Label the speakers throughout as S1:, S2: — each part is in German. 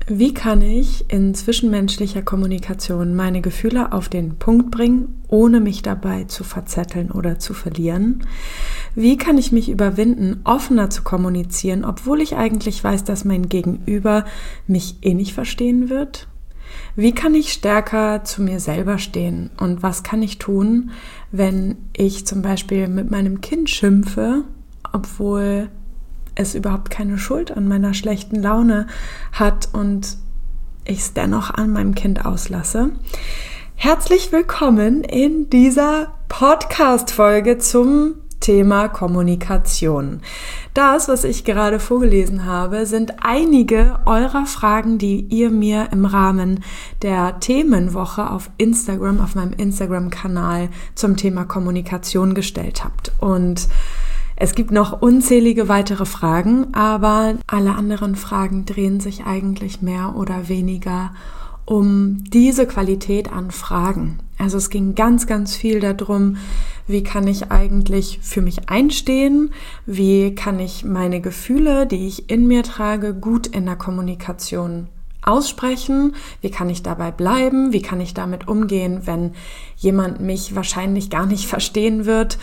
S1: Wie kann ich in zwischenmenschlicher Kommunikation meine Gefühle auf den Punkt bringen, ohne mich dabei zu verzetteln oder zu verlieren? Wie kann ich mich überwinden, offener zu kommunizieren, obwohl ich eigentlich weiß, dass mein Gegenüber mich nicht verstehen wird? Wie kann ich stärker zu mir selber stehen? Und was kann ich tun, wenn ich zum Beispiel mit meinem Kind schimpfe, obwohl es überhaupt keine Schuld an meiner schlechten Laune hat und ich es dennoch an meinem Kind auslasse? Herzlich willkommen in dieser Podcast-Folge zum Thema Kommunikation. Das, was ich gerade vorgelesen habe, sind einige eurer Fragen, die ihr mir im Rahmen der Themenwoche auf Instagram, auf meinem Instagram-Kanal zum Thema Kommunikation gestellt habt. Und es gibt noch unzählige weitere Fragen, aber alle anderen Fragen drehen sich eigentlich mehr oder weniger um diese Qualität an Fragen. Also es ging ganz, ganz viel darum, wie kann ich eigentlich für mich einstehen, wie kann ich meine Gefühle, die ich in mir trage, gut in der Kommunikation aussprechen, wie kann ich dabei bleiben, wie kann ich damit umgehen, wenn jemand mich wahrscheinlich gar nicht verstehen wird.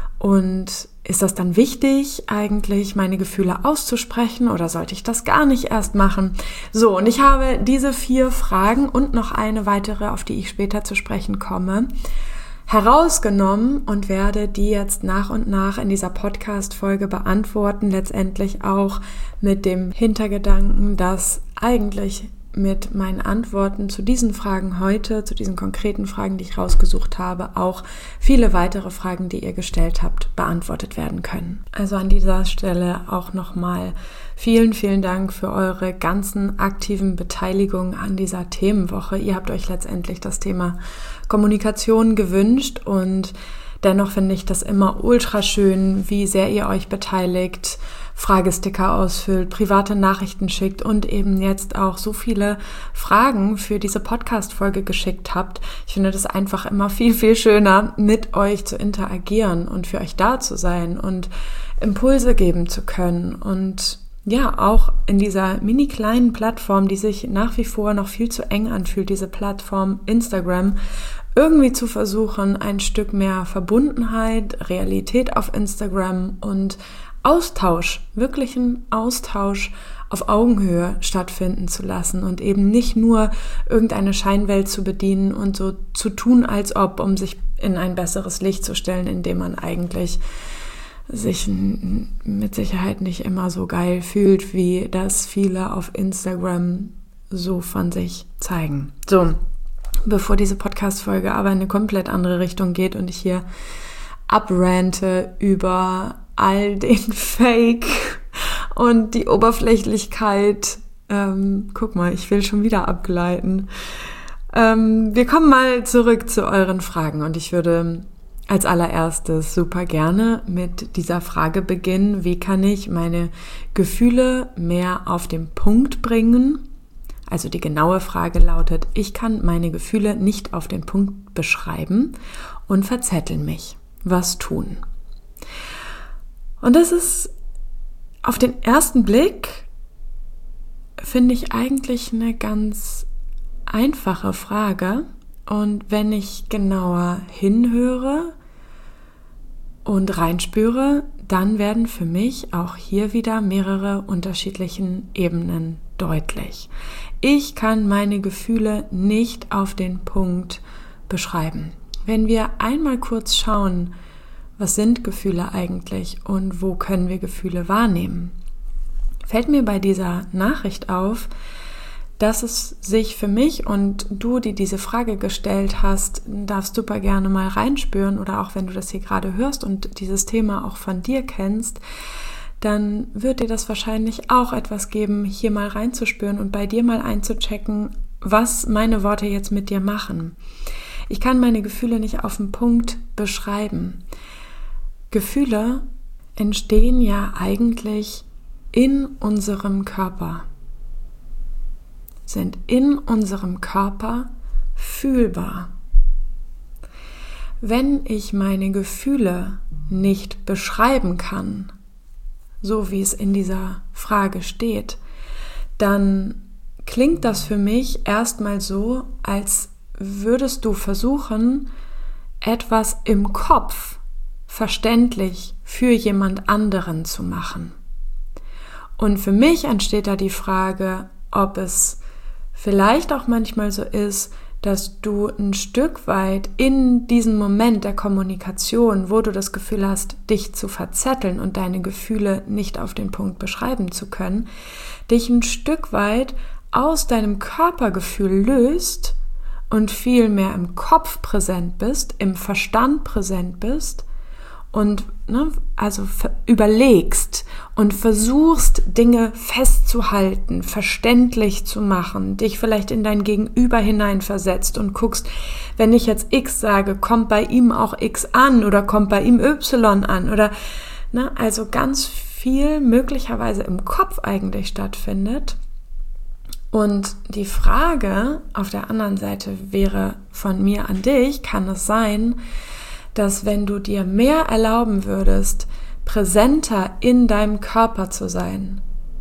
S1: Und ist das dann wichtig, eigentlich meine Gefühle auszusprechen oder sollte ich das gar nicht erst machen? So, und ich habe diese 4 Fragen und noch eine weitere, auf die ich später zu sprechen komme, herausgenommen und werde die jetzt nach und nach in dieser Podcast-Folge beantworten, letztendlich auch mit dem Hintergedanken, dass eigentlich mit meinen Antworten zu diesen Fragen heute, zu diesen konkreten Fragen, die ich rausgesucht habe, auch viele weitere Fragen, die ihr gestellt habt, beantwortet werden können. Also an dieser Stelle auch nochmal vielen, vielen Dank für eure ganzen aktiven Beteiligungen an dieser Themenwoche. Ihr habt euch letztendlich das Thema Kommunikation gewünscht und dennoch finde ich das immer ultra schön, wie sehr ihr euch beteiligt, Fragesticker ausfüllt, private Nachrichten schickt und eben jetzt auch so viele Fragen für diese Podcast-Folge geschickt habt. Ich finde das einfach immer viel, viel schöner, mit euch zu interagieren und für euch da zu sein und Impulse geben zu können. Und ja, auch in dieser mini kleinen Plattform, die sich nach wie vor noch viel zu eng anfühlt, diese Plattform Instagram, irgendwie zu versuchen, ein Stück mehr Verbundenheit, Realität auf Instagram und Austausch, wirklichen Austausch auf Augenhöhe stattfinden zu lassen und eben nicht nur irgendeine Scheinwelt zu bedienen und so zu tun, als ob, um sich in ein besseres Licht zu stellen, indem man eigentlich sich mit Sicherheit nicht immer so geil fühlt, wie das viele auf Instagram so von sich zeigen. So, bevor diese Podcast-Folge aber in eine komplett andere Richtung geht und ich hier abrante über all den Fake und die Oberflächlichkeit. Guck mal, ich will schon wieder abgleiten. Wir kommen mal zurück zu euren Fragen und ich würde als allererstes super gerne mit dieser Frage beginnen: Wie kann ich meine Gefühle mehr auf den Punkt bringen? Also die genaue Frage lautet: Ich kann meine Gefühle nicht auf den Punkt beschreiben und verzetteln mich. Was tun? Und das ist auf den ersten Blick, finde ich, eigentlich eine ganz einfache Frage. Und wenn ich genauer hinhöre und reinspüre, dann werden für mich auch hier wieder mehrere unterschiedliche Ebenen deutlich. Ich kann meine Gefühle nicht auf den Punkt beschreiben. Wenn wir einmal kurz schauen, was sind Gefühle eigentlich und wo können wir Gefühle wahrnehmen, fällt mir bei dieser Nachricht auf, dass es sich für mich, und du, die diese Frage gestellt hast, darfst super gerne mal reinspüren, oder auch wenn du das hier gerade hörst und dieses Thema auch von dir kennst, dann wird dir das wahrscheinlich auch etwas geben, hier mal reinzuspüren und bei dir mal einzuchecken, was meine Worte jetzt mit dir machen. Ich kann meine Gefühle nicht auf den Punkt beschreiben. Gefühle entstehen ja eigentlich in unserem Körper, sind in unserem Körper fühlbar. Wenn ich meine Gefühle nicht beschreiben kann, so wie es in dieser Frage steht, dann klingt das für mich erstmal so, als würdest du versuchen, etwas im Kopf verständlich für jemand anderen zu machen. Und für mich entsteht da die Frage, ob es vielleicht auch manchmal so ist, dass du ein Stück weit in diesem Moment der Kommunikation, wo du das Gefühl hast, dich zu verzetteln und deine Gefühle nicht auf den Punkt beschreiben zu können, dich ein Stück weit aus deinem Körpergefühl löst und viel mehr im Kopf präsent bist, im Verstand präsent bist und also überlegst und versuchst, Dinge festzuhalten, verständlich zu machen, dich vielleicht in dein Gegenüber hineinversetzt und guckst, wenn ich jetzt X sage, kommt bei ihm auch X an oder kommt bei ihm Y an oder also ganz viel möglicherweise im Kopf eigentlich stattfindet. Und die Frage auf der anderen Seite wäre von mir an dich, kann es sein, dass wenn du dir mehr erlauben würdest, präsenter in deinem Körper zu sein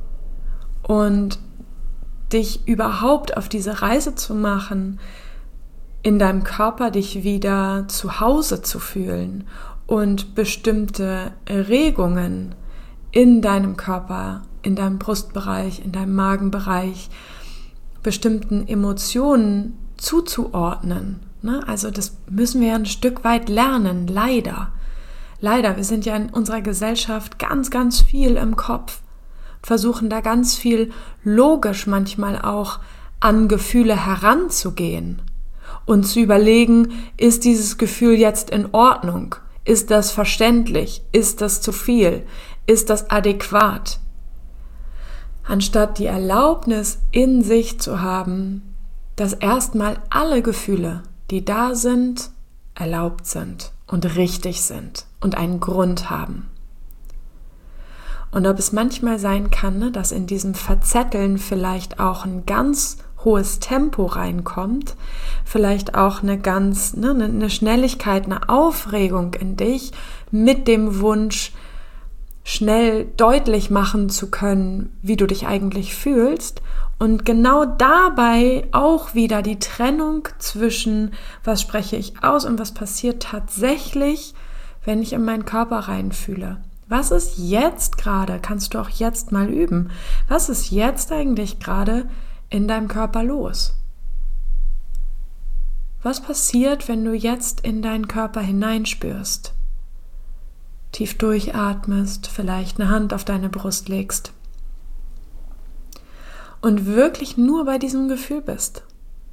S1: und dich überhaupt auf diese Reise zu machen, in deinem Körper dich wieder zu Hause zu fühlen und bestimmte Regungen in deinem Körper, in deinem Brustbereich, in deinem Magenbereich, bestimmten Emotionen zuzuordnen. Also das müssen wir ja ein Stück weit lernen, leider. Leider, wir sind ja in unserer Gesellschaft ganz, ganz viel im Kopf, versuchen da ganz viel logisch manchmal auch an Gefühle heranzugehen und zu überlegen, ist dieses Gefühl jetzt in Ordnung? Ist das verständlich? Ist das zu viel? Ist das adäquat? Anstatt die Erlaubnis in sich zu haben, dass erstmal alle Gefühle, die da sind, erlaubt sind und richtig sind und einen Grund haben. Und ob es manchmal sein kann, dass in diesem Verzetteln vielleicht auch ein ganz hohes Tempo reinkommt, vielleicht auch eine Schnelligkeit, eine Aufregung in dich mit dem Wunsch, schnell deutlich machen zu können, wie du dich eigentlich fühlst und genau dabei auch wieder die Trennung zwischen was spreche ich aus und was passiert tatsächlich, wenn ich in meinen Körper reinfühle. Was ist jetzt gerade, kannst du auch jetzt mal üben, was ist jetzt eigentlich gerade in deinem Körper los? Was passiert, wenn du jetzt in deinen Körper hineinspürst? Tief durchatmest, vielleicht eine Hand auf deine Brust legst und wirklich nur bei diesem Gefühl bist.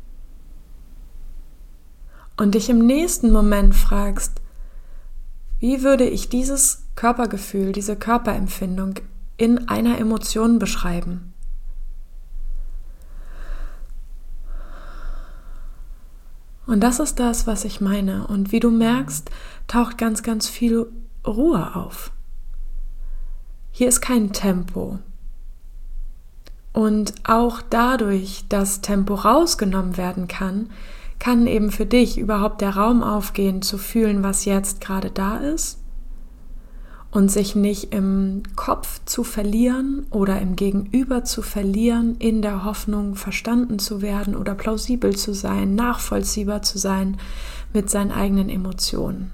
S1: Und dich im nächsten Moment fragst, wie würde ich dieses Körpergefühl, diese Körperempfindung in einer Emotion beschreiben? Und das ist das, was ich meine. Und wie du merkst, taucht ganz, ganz viel Ruhe auf. Hier ist kein Tempo. Und auch dadurch, dass Tempo rausgenommen werden kann, kann eben für dich überhaupt der Raum aufgehen, zu fühlen, was jetzt gerade da ist und sich nicht im Kopf zu verlieren oder im Gegenüber zu verlieren, in der Hoffnung, verstanden zu werden oder plausibel zu sein, nachvollziehbar zu sein mit seinen eigenen Emotionen.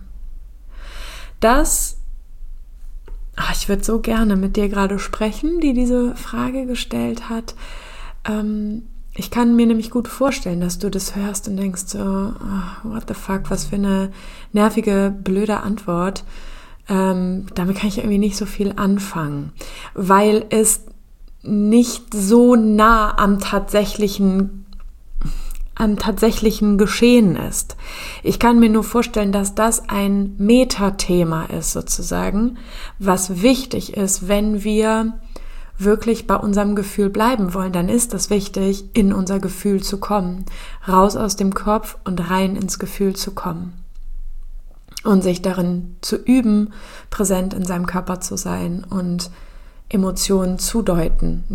S1: Ich würde so gerne mit dir gerade sprechen, die diese Frage gestellt hat. Ich kann mir nämlich gut vorstellen, dass du das hörst und denkst so, what the fuck, was für eine nervige, blöde Antwort. Damit kann ich irgendwie nicht so viel anfangen, weil es nicht so nah am tatsächlichen Geschehen ist. Ich kann mir nur vorstellen, dass das ein Metathema ist sozusagen, was wichtig ist, wenn wir wirklich bei unserem Gefühl bleiben wollen, dann ist das wichtig, in unser Gefühl zu kommen, raus aus dem Kopf und rein ins Gefühl zu kommen und sich darin zu üben, präsent in seinem Körper zu sein und Emotionen zuordnen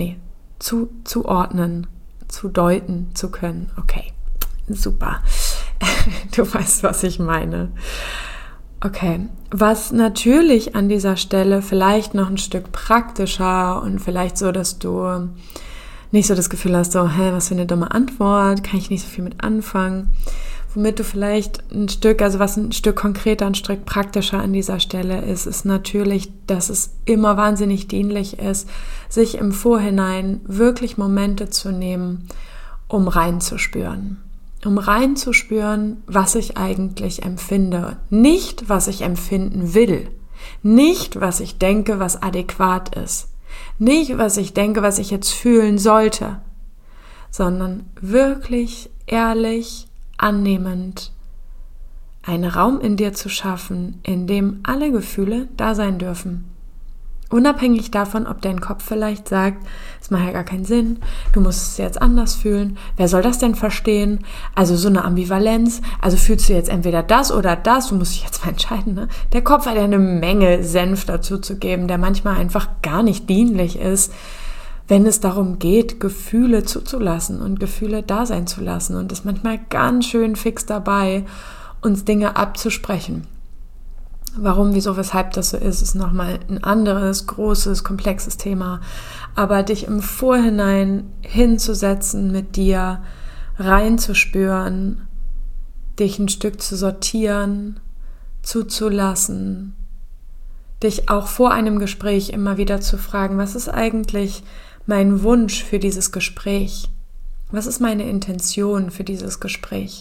S1: zu deuten zu können. Okay, super. Du weißt, was ich meine. Okay, was natürlich an dieser Stelle vielleicht noch ein Stück praktischer und vielleicht so, dass du nicht so das Gefühl hast, so, was für eine dumme Antwort, kann ich nicht so viel mit anfangen. Womit du vielleicht was ein Stück konkreter, ein Stück praktischer an dieser Stelle ist natürlich, dass es immer wahnsinnig dienlich ist, sich im Vorhinein wirklich Momente zu nehmen, um reinzuspüren. Um reinzuspüren, was ich eigentlich empfinde. Nicht, was ich empfinden will. Nicht, was ich denke, was adäquat ist. Nicht, was ich denke, was ich jetzt fühlen sollte, sondern wirklich ehrlich, annehmend, einen Raum in dir zu schaffen, in dem alle Gefühle da sein dürfen. Unabhängig davon, ob dein Kopf vielleicht sagt, es macht ja gar keinen Sinn, du musst es jetzt anders fühlen, wer soll das denn verstehen? Also so eine Ambivalenz, also fühlst du jetzt entweder das oder das, du musst dich jetzt mal entscheiden, ne? Der Kopf hat ja eine Menge Senf dazu zu geben, der manchmal einfach gar nicht dienlich ist, wenn es darum geht, Gefühle zuzulassen und Gefühle da sein zu lassen und ist manchmal ganz schön fix dabei, uns Dinge abzusprechen. Warum, wieso, weshalb das so ist nochmal ein anderes, großes, komplexes Thema. Aber dich im Vorhinein hinzusetzen, mit dir reinzuspüren, dich ein Stück zu sortieren, zuzulassen, dich auch vor einem Gespräch immer wieder zu fragen, was ist eigentlich mein Wunsch für dieses Gespräch? Was ist meine Intention für dieses Gespräch?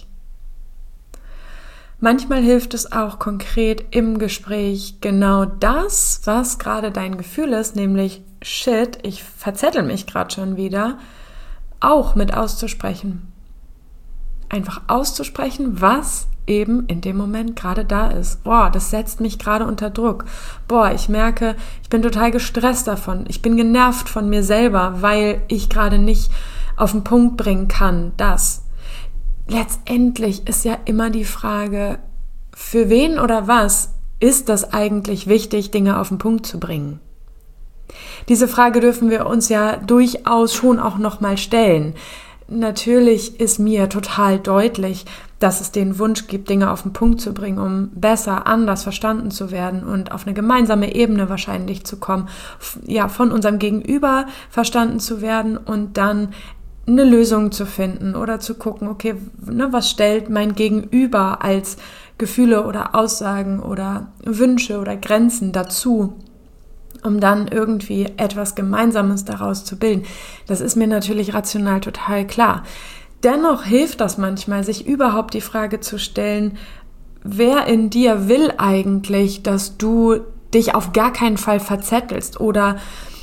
S1: Manchmal hilft es auch konkret im Gespräch genau das, was gerade dein Gefühl ist, nämlich shit, ich verzettel mich gerade schon wieder, auch mit auszusprechen. Einfach auszusprechen, was eben in dem Moment gerade da ist. Boah, das setzt mich gerade unter Druck. Boah, ich merke, ich bin total gestresst davon. Ich bin genervt von mir selber, weil ich gerade nicht auf den Punkt bringen kann, dass letztendlich ist ja immer die Frage, für wen oder was ist das eigentlich wichtig, Dinge auf den Punkt zu bringen? Diese Frage dürfen wir uns ja durchaus schon auch nochmal stellen. Natürlich ist mir total deutlich, dass es den Wunsch gibt, Dinge auf den Punkt zu bringen, um besser, anders verstanden zu werden und auf eine gemeinsame Ebene wahrscheinlich zu kommen, ja, von unserem Gegenüber verstanden zu werden und dann eine Lösung zu finden oder zu gucken, okay, was stellt mein Gegenüber als Gefühle oder Aussagen oder Wünsche oder Grenzen dazu, um dann irgendwie etwas Gemeinsames daraus zu bilden. Das ist mir natürlich rational total klar. Dennoch hilft das manchmal, sich überhaupt die Frage zu stellen, wer in dir will eigentlich, dass du dich auf gar keinen Fall verzettelst oder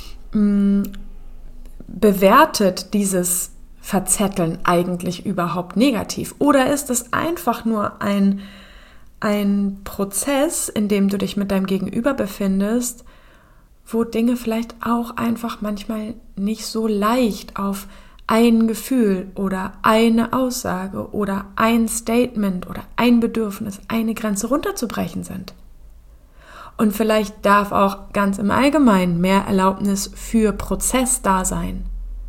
S1: bewertet dieses Verzetteln eigentlich überhaupt negativ? Oder ist es einfach nur ein Prozess, in dem du dich mit deinem Gegenüber befindest, wo Dinge vielleicht auch einfach manchmal nicht so leicht auf ein Gefühl oder eine Aussage oder ein Statement oder ein Bedürfnis, eine Grenze runterzubrechen sind? Und vielleicht darf auch ganz im Allgemeinen mehr Erlaubnis für Prozess da sein.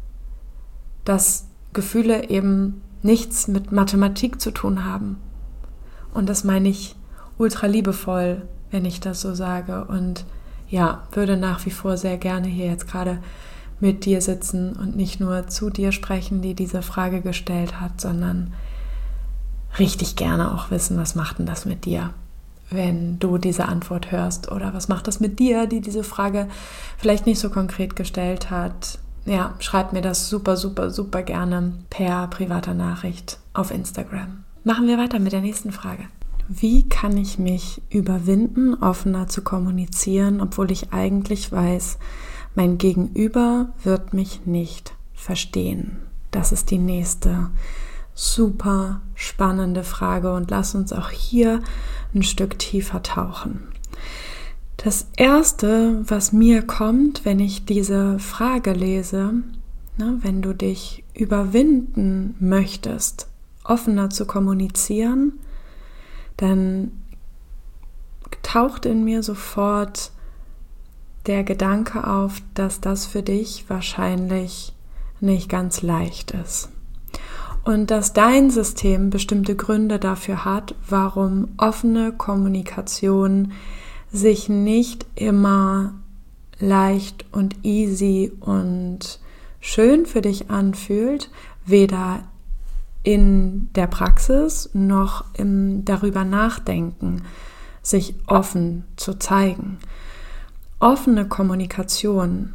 S1: Dass Gefühle eben nichts mit Mathematik zu tun haben. Und das meine ich ultra liebevoll, wenn ich das so sage. Und ja, würde nach wie vor sehr gerne hier jetzt gerade mit dir sitzen und nicht nur zu dir sprechen, die diese Frage gestellt hat, sondern richtig gerne auch wissen, was macht denn das mit dir, wenn du diese Antwort hörst? Oder was macht das mit dir, die diese Frage vielleicht nicht so konkret gestellt hat? Ja, schreib mir das super, super, super gerne per privater Nachricht auf Instagram. Machen wir weiter mit der nächsten Frage. Wie kann ich mich überwinden, offener zu kommunizieren, obwohl ich eigentlich weiß, mein Gegenüber wird mich nicht verstehen? Das ist die nächste super spannende Frage und lass uns auch hier ein Stück tiefer tauchen. Das Erste, was mir kommt, wenn ich diese Frage lese, wenn du dich überwinden möchtest, offener zu kommunizieren, dann taucht in mir sofort der Gedanke auf, dass das für dich wahrscheinlich nicht ganz leicht ist. Und dass dein System bestimmte Gründe dafür hat, warum offene Kommunikation sich nicht immer leicht und easy und schön für dich anfühlt, weder in der Praxis noch im darüber nachdenken, sich offen zu zeigen. Offene Kommunikation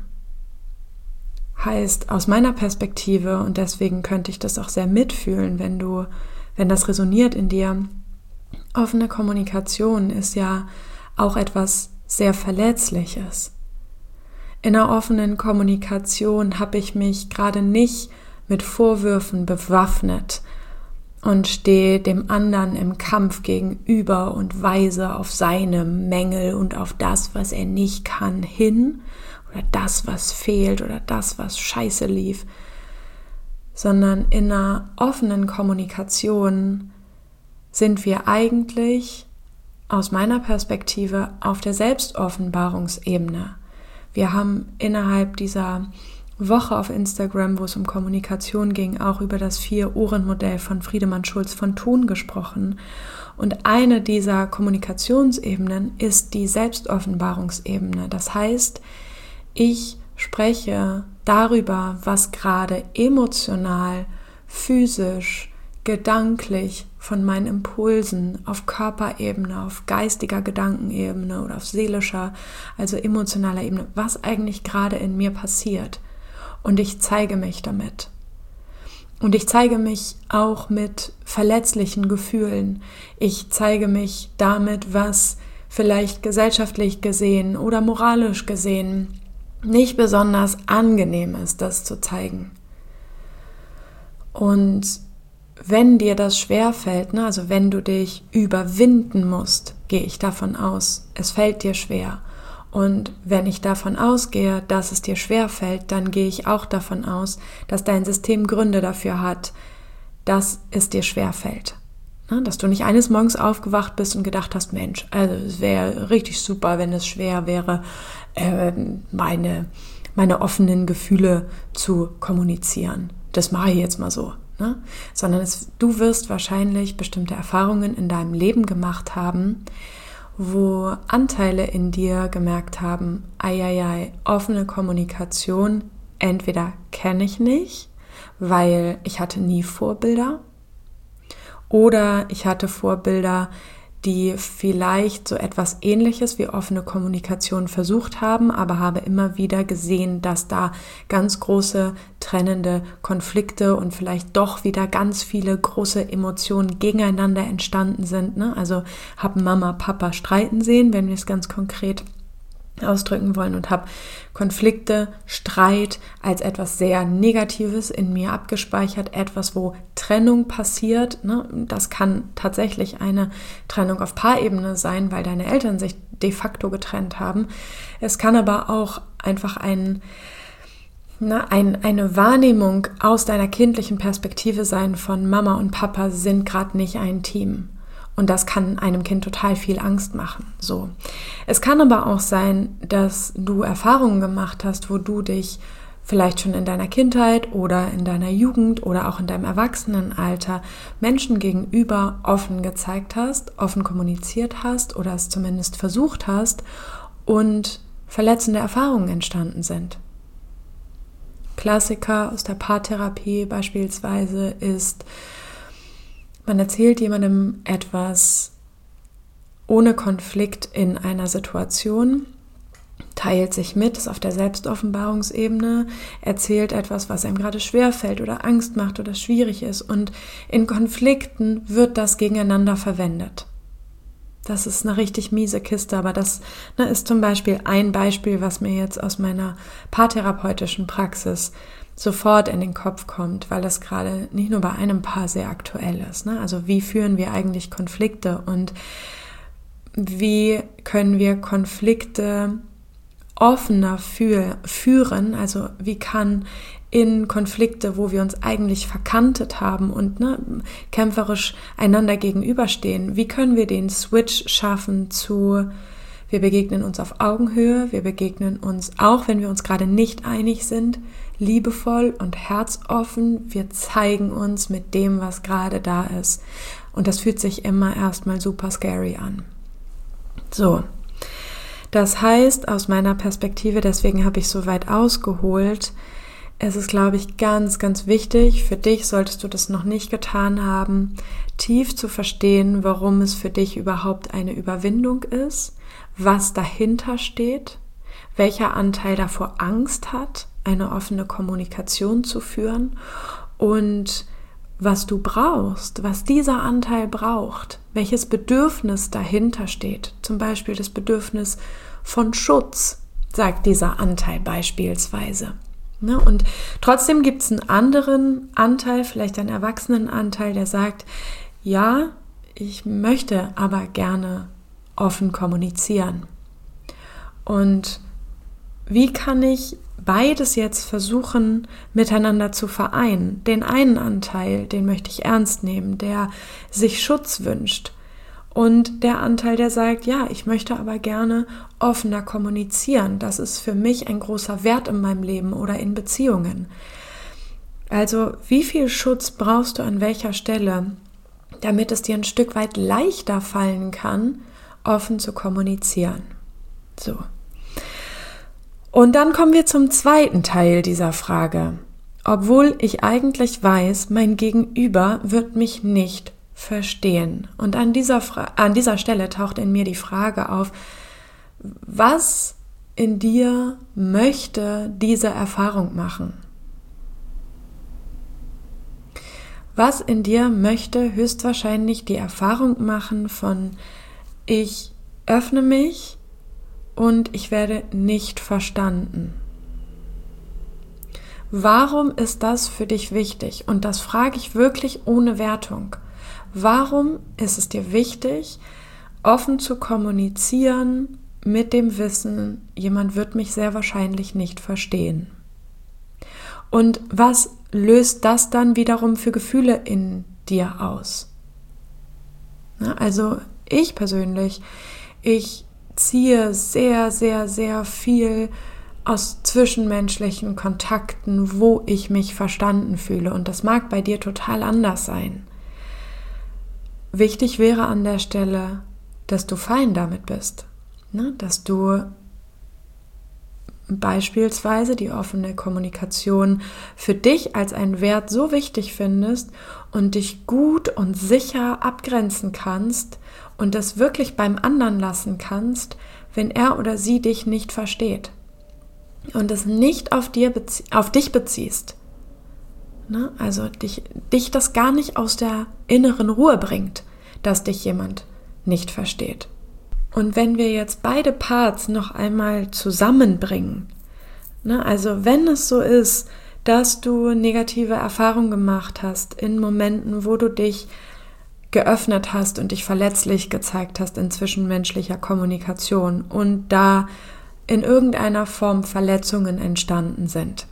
S1: heißt aus meiner Perspektive, und deswegen könnte ich das auch sehr mitfühlen, wenn das resoniert in dir, offene Kommunikation ist ja auch etwas sehr Verletzliches. In einer offenen Kommunikation habe ich mich gerade nicht mit Vorwürfen bewaffnet und stehe dem anderen im Kampf gegenüber und weise auf seine Mängel und auf das, was er nicht kann, hin oder das, was fehlt oder das, was scheiße lief, sondern in einer offenen Kommunikation sind wir eigentlich aus meiner Perspektive auf der Selbstoffenbarungsebene. Wir haben innerhalb dieser Woche auf Instagram, wo es um Kommunikation ging, auch über das 4-Ohren-Modell von Friedemann Schulz von Thun gesprochen. Und eine dieser Kommunikationsebenen ist die Selbstoffenbarungsebene. Das heißt, ich spreche darüber, was gerade emotional, physisch, gedanklich von meinen Impulsen auf Körperebene, auf geistiger Gedankenebene oder auf seelischer, also emotionaler Ebene, was eigentlich gerade in mir passiert. Und ich zeige mich damit. Und ich zeige mich auch mit verletzlichen Gefühlen. Ich zeige mich damit, was vielleicht gesellschaftlich gesehen oder moralisch gesehen nicht besonders angenehm ist, das zu zeigen. Und wenn dir das schwerfällt, also wenn du dich überwinden musst, gehe ich davon aus, es fällt dir schwer. Und wenn ich davon ausgehe, dass es dir schwerfällt, dann gehe ich auch davon aus, dass dein System Gründe dafür hat, dass es dir schwerfällt. Dass du nicht eines Morgens aufgewacht bist und gedacht hast, Mensch, also es wäre richtig super, wenn es schwer wäre, meine offenen Gefühle zu kommunizieren. Das mache ich jetzt mal so. Sondern du wirst wahrscheinlich bestimmte Erfahrungen in deinem Leben gemacht haben, wo Anteile in dir gemerkt haben, offene Kommunikation, entweder kenne ich nicht, weil ich hatte nie Vorbilder, oder ich hatte Vorbilder, die vielleicht so etwas Ähnliches wie offene Kommunikation versucht haben, aber habe immer wieder gesehen, dass da ganz große trennende Konflikte und vielleicht doch wieder ganz viele große Emotionen gegeneinander entstanden sind. Also habe Mama, Papa streiten sehen, wenn wir es ganz konkret ausdrücken wollen, und habe Konflikte, Streit als etwas sehr Negatives in mir abgespeichert, etwas, wo Trennung passiert. Das kann tatsächlich eine Trennung auf Paarebene sein, weil deine Eltern sich de facto getrennt haben. Es kann aber auch einfach eine Wahrnehmung aus deiner kindlichen Perspektive sein von Mama und Papa sind gerade nicht ein Team. Und das kann einem Kind total viel Angst machen. So. Es kann aber auch sein, dass du Erfahrungen gemacht hast, wo du dich vielleicht schon in deiner Kindheit oder in deiner Jugend oder auch in deinem Erwachsenenalter Menschen gegenüber offen gezeigt hast, offen kommuniziert hast oder es zumindest versucht hast und verletzende Erfahrungen entstanden sind. Klassiker aus der Paartherapie beispielsweise ist, man erzählt jemandem etwas ohne Konflikt in einer Situation, teilt sich mit, ist auf der Selbstoffenbarungsebene, erzählt etwas, was einem gerade schwerfällt oder Angst macht oder schwierig ist, und in Konflikten wird das gegeneinander verwendet. Das ist eine richtig miese Kiste, aber das ist zum Beispiel ein Beispiel, was mir jetzt aus meiner paartherapeutischen Praxis sofort in den Kopf kommt, weil das gerade nicht nur bei einem Paar sehr aktuell ist. Also wie führen wir eigentlich Konflikte und wie können wir Konflikte offener führen, also wie kann in Konflikte, wo wir uns eigentlich verkantet haben und kämpferisch einander gegenüberstehen, wie können wir den Switch schaffen zu, wir begegnen uns auf Augenhöhe, wir begegnen uns, auch wenn wir uns gerade nicht einig sind, liebevoll und herzoffen, wir zeigen uns mit dem, was gerade da ist. Und das fühlt sich immer erstmal super scary an. So, das heißt, aus meiner Perspektive, deswegen habe ich so weit ausgeholt, es ist, glaube ich, ganz, ganz wichtig, für dich solltest du das noch nicht getan haben, tief zu verstehen, warum es für dich überhaupt eine Überwindung ist, was dahinter steht, welcher Anteil davor Angst hat, eine offene Kommunikation zu führen und was du brauchst, was dieser Anteil braucht, welches Bedürfnis dahinter steht. Zum Beispiel das Bedürfnis von Schutz, sagt dieser Anteil beispielsweise. Und trotzdem gibt es einen anderen Anteil, vielleicht einen Erwachsenenanteil, der sagt, ja, ich möchte aber gerne offen kommunizieren. Und wie kann ich beides jetzt versuchen, miteinander zu vereinen? Den einen Anteil, den möchte ich ernst nehmen, der sich Schutz wünscht. Und der Anteil, der sagt, ja, ich möchte aber gerne offener kommunizieren. Das ist für mich ein großer Wert in meinem Leben oder in Beziehungen. Also, wie viel Schutz brauchst du an welcher Stelle, damit es dir ein Stück weit leichter fallen kann, offen zu kommunizieren? So. Und dann kommen wir zum zweiten Teil dieser Frage. Obwohl ich eigentlich weiß, mein Gegenüber wird mich nicht verstehen. Und an dieser Stelle taucht in mir die Frage auf, was in dir möchte diese Erfahrung machen? Was in dir möchte höchstwahrscheinlich die Erfahrung machen von ich öffne mich und ich werde nicht verstanden. Warum ist das für dich wichtig? Und das frage ich wirklich ohne Wertung. Warum ist es dir wichtig, offen zu kommunizieren mit dem Wissen, jemand wird mich sehr wahrscheinlich nicht verstehen? Und was löst das dann wiederum für Gefühle in dir aus? Also ich persönlich, ich ziehe sehr, sehr, sehr viel aus zwischenmenschlichen Kontakten, wo ich mich verstanden fühle. Und das mag bei dir total anders sein. Wichtig wäre an der Stelle, dass du fein damit bist, dass du beispielsweise die offene Kommunikation für dich als einen Wert so wichtig findest und dich gut und sicher abgrenzen kannst und das wirklich beim anderen lassen kannst, wenn er oder sie dich nicht versteht und es nicht auf dich beziehst. Also dich das gar nicht aus der inneren Ruhe bringt, dass dich jemand nicht versteht. Und wenn wir jetzt beide Parts noch einmal zusammenbringen, also wenn es so ist, dass du negative Erfahrungen gemacht hast in Momenten, wo du dich geöffnet hast und dich verletzlich gezeigt hast in zwischenmenschlicher Kommunikation und da in irgendeiner Form Verletzungen entstanden sind,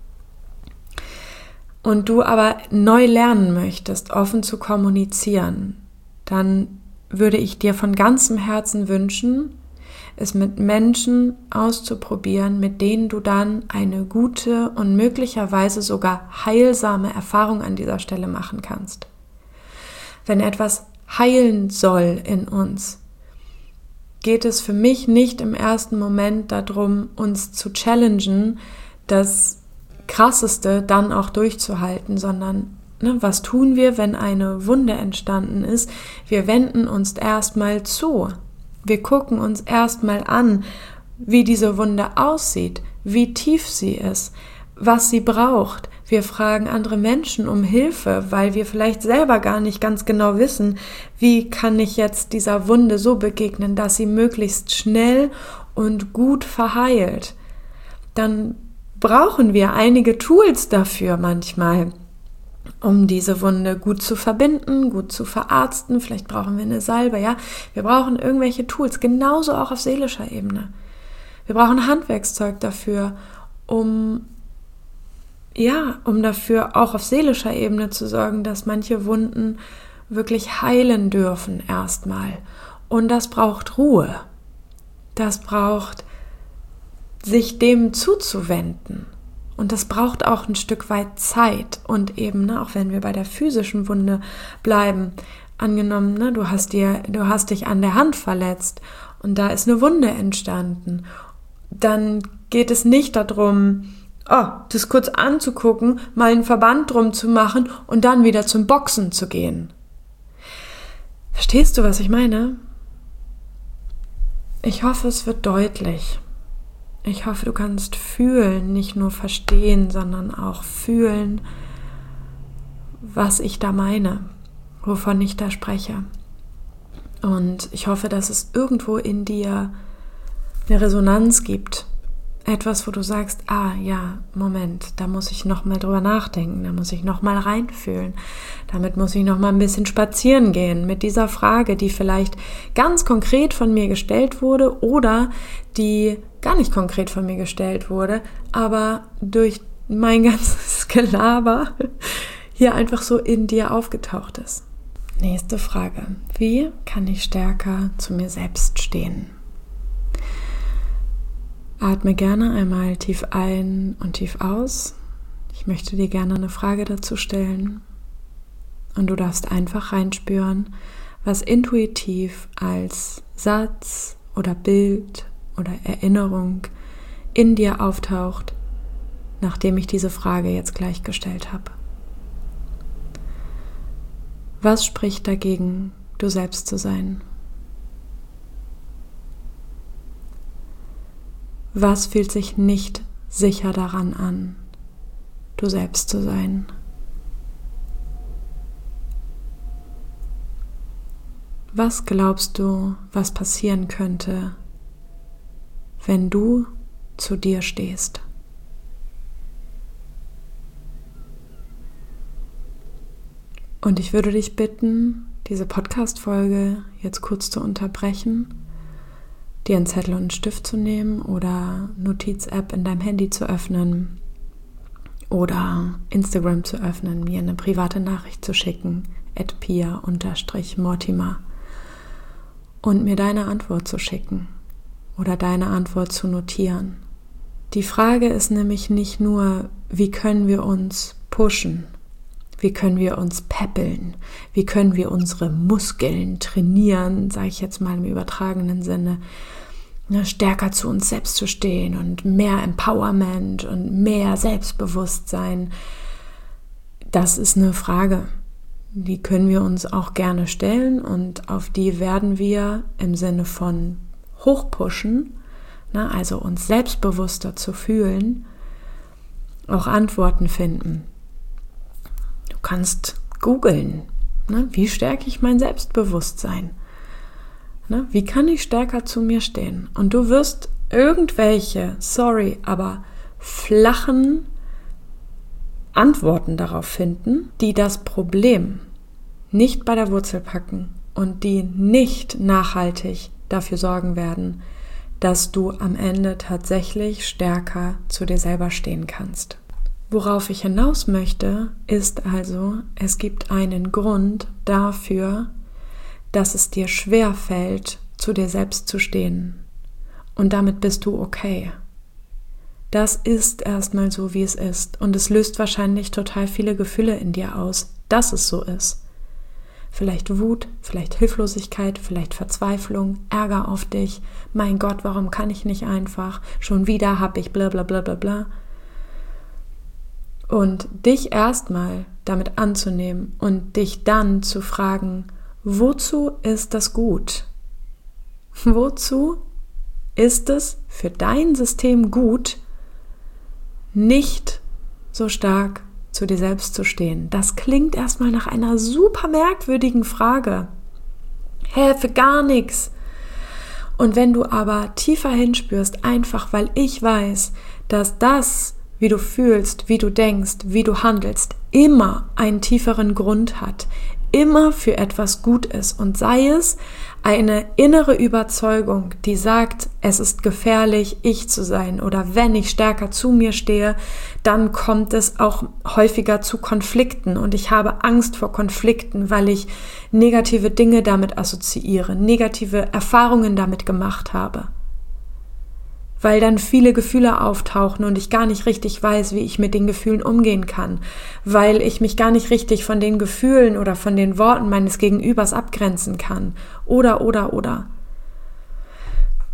S1: und du aber neu lernen möchtest, offen zu kommunizieren, dann würde ich dir von ganzem Herzen wünschen, es mit Menschen auszuprobieren, mit denen du dann eine gute und möglicherweise sogar heilsame Erfahrung an dieser Stelle machen kannst. Wenn etwas heilen soll in uns, geht es für mich nicht im ersten Moment darum, uns zu challengen, das Krasseste dann auch durchzuhalten, sondern was tun wir, wenn eine Wunde entstanden ist? Wir wenden uns erstmal zu. Wir gucken uns erstmal an, wie diese Wunde aussieht, wie tief sie ist, was sie braucht. Wir fragen andere Menschen um Hilfe, weil wir vielleicht selber gar nicht ganz genau wissen, wie kann ich jetzt dieser Wunde so begegnen, dass sie möglichst schnell und gut verheilt. Dann brauchen wir einige Tools dafür manchmal, um diese Wunde gut zu verbinden, gut zu verarzten. Vielleicht brauchen wir eine Salbe, ja. Wir brauchen irgendwelche Tools, genauso auch auf seelischer Ebene. Wir brauchen Handwerkszeug dafür, um dafür auch auf seelischer Ebene zu sorgen, dass manche Wunden wirklich heilen dürfen erstmal. Und das braucht Ruhe. Das braucht sich dem zuzuwenden. Und das braucht auch ein Stück weit Zeit. Und eben, auch wenn wir bei der physischen Wunde bleiben, angenommen, du hast dich an der Hand verletzt und da ist eine Wunde entstanden, dann geht es nicht darum, das kurz anzugucken, mal einen Verband drum zu machen und dann wieder zum Boxen zu gehen. Verstehst du, was ich meine? Ich hoffe, es wird deutlich. Ich hoffe, du kannst fühlen, nicht nur verstehen, sondern auch fühlen, was ich da meine, wovon ich da spreche. Und ich hoffe, dass es irgendwo in dir eine Resonanz gibt. Etwas, wo du sagst, ja, Moment, da muss ich nochmal drüber nachdenken, da muss ich nochmal reinfühlen. Damit muss ich nochmal ein bisschen spazieren gehen mit dieser Frage, die vielleicht ganz konkret von mir gestellt wurde oder die gar nicht konkret von mir gestellt wurde, aber durch mein ganzes Gelaber hier einfach so in dir aufgetaucht ist. Nächste Frage. Wie kann ich stärker zu mir selbst stehen? Atme gerne einmal tief ein und tief aus. Ich möchte dir gerne eine Frage dazu stellen. Und du darfst einfach reinspüren, was intuitiv als Satz oder Bild oder Erinnerung in dir auftaucht, nachdem ich diese Frage jetzt gleich gestellt habe. Was spricht dagegen, du selbst zu sein? Was fühlt sich nicht sicher daran an, du selbst zu sein? Was glaubst du, was passieren könnte, wenn du zu dir stehst? Und ich würde dich bitten, diese Podcast-Folge jetzt kurz zu unterbrechen, dir einen Zettel und einen Stift zu nehmen oder Notiz-App in deinem Handy zu öffnen oder Instagram zu öffnen, mir eine private Nachricht zu schicken, @pia_mortimer und mir deine Antwort zu schicken oder deine Antwort zu notieren. Die Frage ist nämlich nicht nur, wie können wir uns pushen, wie können wir uns peppeln, wie können wir unsere Muskeln trainieren, sage ich jetzt mal im übertragenen Sinne, stärker zu uns selbst zu stehen und mehr Empowerment und mehr Selbstbewusstsein. Das ist eine Frage, die können wir uns auch gerne stellen und auf die werden wir im Sinne von hochpushen, also uns selbstbewusster zu fühlen, auch Antworten finden. Du kannst googeln, wie stärke ich mein Selbstbewusstsein? Wie kann ich stärker zu mir stehen? Und du wirst irgendwelche, aber flachen Antworten darauf finden, die das Problem nicht bei der Wurzel packen und die nicht nachhaltig dafür sorgen werden, dass du am Ende tatsächlich stärker zu dir selber stehen kannst. Worauf ich hinaus möchte, ist also, es gibt einen Grund dafür, dass es dir schwer fällt, zu dir selbst zu stehen. Und damit bist du okay. Das ist erstmal so, wie es ist. Und es löst wahrscheinlich total viele Gefühle in dir aus, dass es so ist. Vielleicht Wut, vielleicht Hilflosigkeit, vielleicht Verzweiflung, Ärger auf dich. Mein Gott, warum kann ich nicht einfach? Schon wieder habe ich bla bla bla bla bla. Und dich erstmal damit anzunehmen und dich dann zu fragen, wozu ist das gut? Wozu ist es für dein System gut, nicht so stark zu dir selbst zu stehen? Das klingt erstmal nach einer super merkwürdigen Frage. Für gar nichts. Und wenn du aber tiefer hinspürst, einfach weil ich weiß, dass das, wie du fühlst, wie du denkst, wie du handelst, immer einen tieferen Grund hat, immer für etwas gut ist und sei es eine innere Überzeugung, die sagt, es ist gefährlich, ich zu sein oder wenn ich stärker zu mir stehe, dann kommt es auch häufiger zu Konflikten und ich habe Angst vor Konflikten, weil ich negative Dinge damit assoziiere, negative Erfahrungen damit gemacht habe. Weil dann viele Gefühle auftauchen und ich gar nicht richtig weiß, wie ich mit den Gefühlen umgehen kann, weil ich mich gar nicht richtig von den Gefühlen oder von den Worten meines Gegenübers abgrenzen kann. Oder.